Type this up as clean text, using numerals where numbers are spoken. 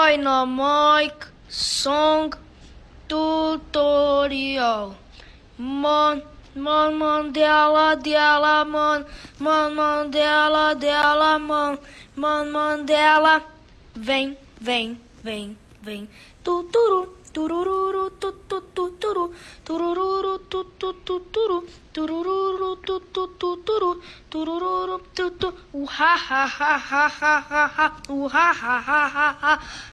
Dynamite Song Tutorial. Man dela, man dela, vem, tuturu, turururu, tuturu, turururu, tuturu, turururu, tuturu, turururu, tutu, ha ha ha ha ha ha ha, ha ha ha ha ha,